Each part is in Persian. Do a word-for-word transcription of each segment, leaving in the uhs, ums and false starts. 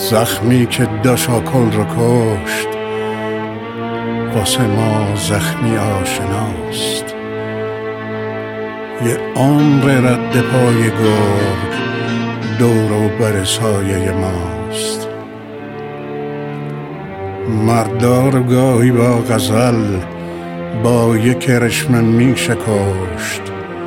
زخمی که داشاکل رو کشت واسه ما زخمی آشناست. یه عمر رد پای گرگ دور و بر سایه ماست. مردار گاهی با غزل با یک کرشمه می شکشت،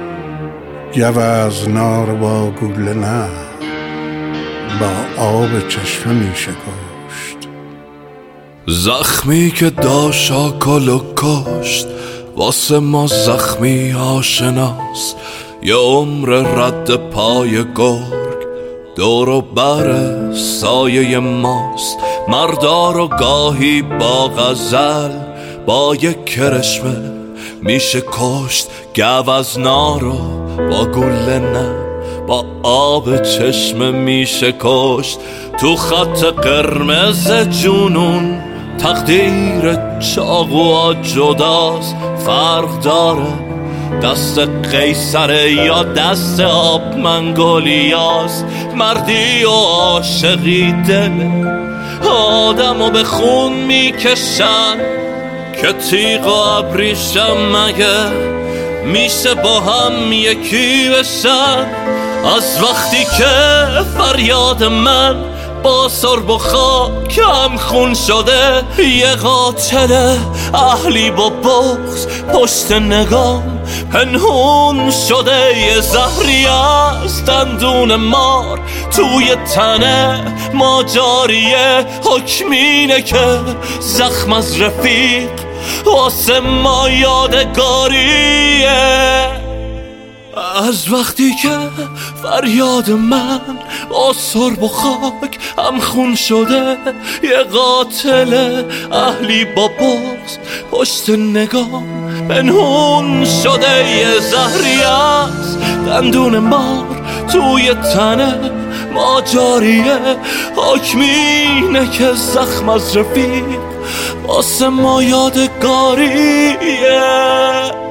گوزنا رو با گوله نه با آب چشمه می شکشت. زخمی که داشاکل و کشت واسه ما زخمی آشناست. یه عمر رد پای گرگ دور و بر سایه ماست. مردار و گاهی با غزل با یک کرشمه میشه کشت، گوزنا رو با گله نه با آب چشمه میشه کشت. تو خط قرمز جنون تقدیر چاقوها جداست. فرق داره دست قیصره یا دست آب منگولیاست. مردی و عاشقی دل آدمو به خون میکشن که تیغ و ابریشم مگه میشه با هم یکی بشن. از وقتی که فریاد من با سرب و خاک هم خون شده، یه قاتل اهلی با بغض پشت نگام پنهون شده. یه زهری از دندون مار توی تنه ما جاریه، حکمینه که زخم از رفیق واسه ما یادگاریه. از وقتی که فریاد من با سرب و خاک هم خون شده، یه قاتل اهلی با بغض پشت نگام پنهون شده. یه زهری از دندون مار توی تنه ما جاریه، حکمینه که زخم از رفیق واسه ما یادگاریه.